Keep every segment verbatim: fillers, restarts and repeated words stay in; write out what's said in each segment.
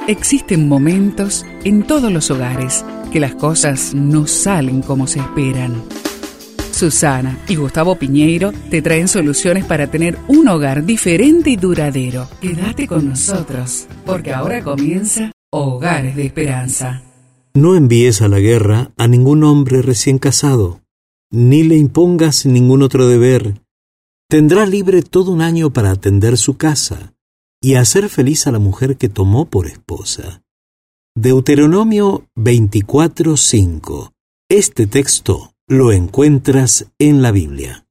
Existen momentos en todos los hogares que las cosas no salen como se esperan. Susana y Gustavo Piñeiro te traen soluciones para tener un hogar diferente y duradero. Quédate con nosotros, porque ahora comienza Hogares de Esperanza. No envíes a la guerra a ningún hombre recién casado, ni le impongas ningún otro deber. Tendrá libre todo un año para atender su casa y hacer feliz a la mujer que tomó por esposa. Deuteronomio veinticuatro cinco. Este texto lo encuentras en la Biblia.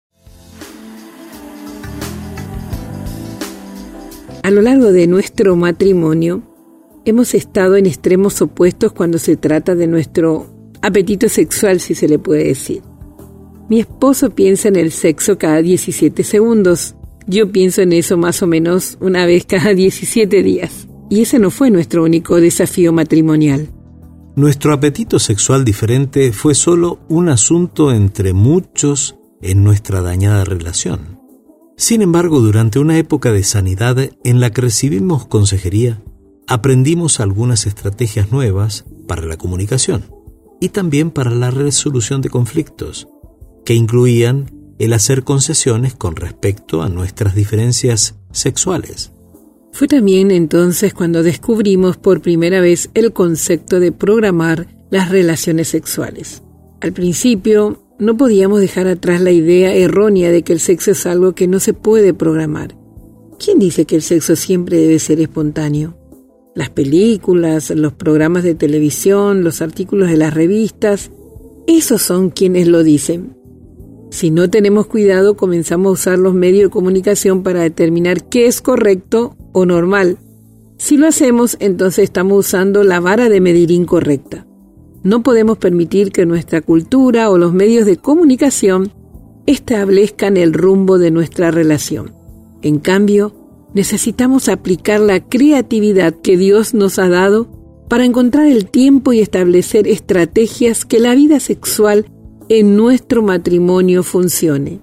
A lo largo de nuestro matrimonio, hemos estado en extremos opuestos cuando se trata de nuestro apetito sexual, si se le puede decir. Mi esposo piensa en el sexo cada diecisiete segundos. Yo pienso en eso más o menos una vez cada diecisiete días. Y ese no fue nuestro único desafío matrimonial. Nuestro apetito sexual diferente fue solo un asunto entre muchos en nuestra dañada relación. Sin embargo, durante una época de sanidad en la que recibimos consejería, aprendimos algunas estrategias nuevas para la comunicación y también para la resolución de conflictos, que incluían el hacer concesiones con respecto a nuestras diferencias sexuales. Fue también entonces cuando descubrimos por primera vez el concepto de programar las relaciones sexuales. Al principio, no podíamos dejar atrás la idea errónea de que el sexo es algo que no se puede programar. ¿Quién dice que el sexo siempre debe ser espontáneo? Las películas, los programas de televisión, los artículos de las revistas, esos son quienes lo dicen. Si no tenemos cuidado, comenzamos a usar los medios de comunicación para determinar qué es correcto o normal. Si lo hacemos, entonces estamos usando la vara de medir incorrecta. No podemos permitir que nuestra cultura o los medios de comunicación establezcan el rumbo de nuestra relación. En cambio, necesitamos aplicar la creatividad que Dios nos ha dado para encontrar el tiempo y establecer estrategias que la vida sexual en nuestro matrimonio funcione.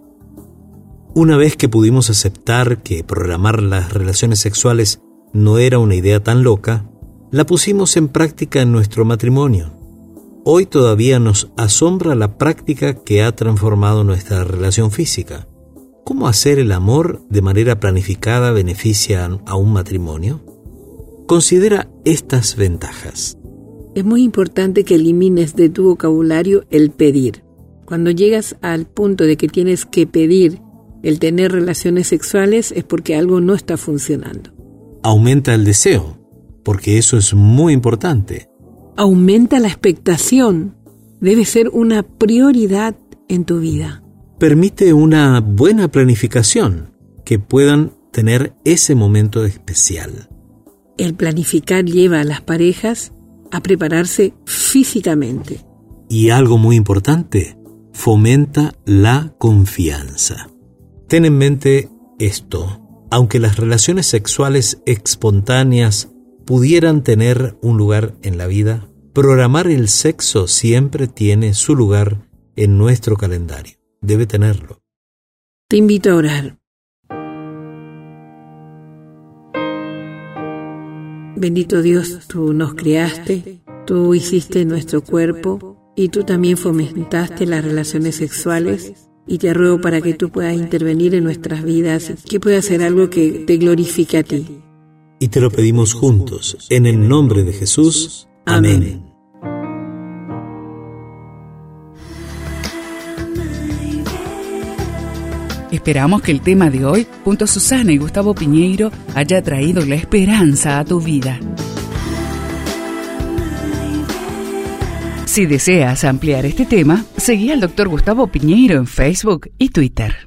Una vez que pudimos aceptar que programar las relaciones sexuales no era una idea tan loca, la pusimos en práctica en nuestro matrimonio. Hoy todavía nos asombra la práctica que ha transformado nuestra relación física. ¿Cómo hacer el amor de manera planificada beneficia a un matrimonio? Considera estas ventajas. Es muy importante que elimines de tu vocabulario el pedir. Cuando llegas al punto de que tienes que pedir el tener relaciones sexuales es porque algo no está funcionando. Aumenta el deseo, porque eso es muy importante. Aumenta la expectación. Debe ser una prioridad en tu vida. Permite una buena planificación, que puedan tener ese momento especial. El planificar lleva a las parejas a prepararse físicamente. Y algo muy importante, fomenta la confianza. Ten en mente esto. Aunque las relaciones sexuales espontáneas pudieran tener un lugar en la vida, programar el sexo siempre tiene su lugar en nuestro calendario. Debe tenerlo. Te invito a orar. Bendito Dios, tú nos creaste, tú hiciste nuestro cuerpo y tú también fomentaste las relaciones sexuales y te ruego para que tú puedas intervenir en nuestras vidas, que puedas hacer algo que te glorifique a ti. Y te lo pedimos juntos, en el nombre de Jesús. Amén. Esperamos que el tema de hoy, junto a Susana y Gustavo Piñeiro, haya traído la esperanza a tu vida. Si deseas ampliar este tema, seguí al doctor Gustavo Piñeiro en Facebook y Twitter.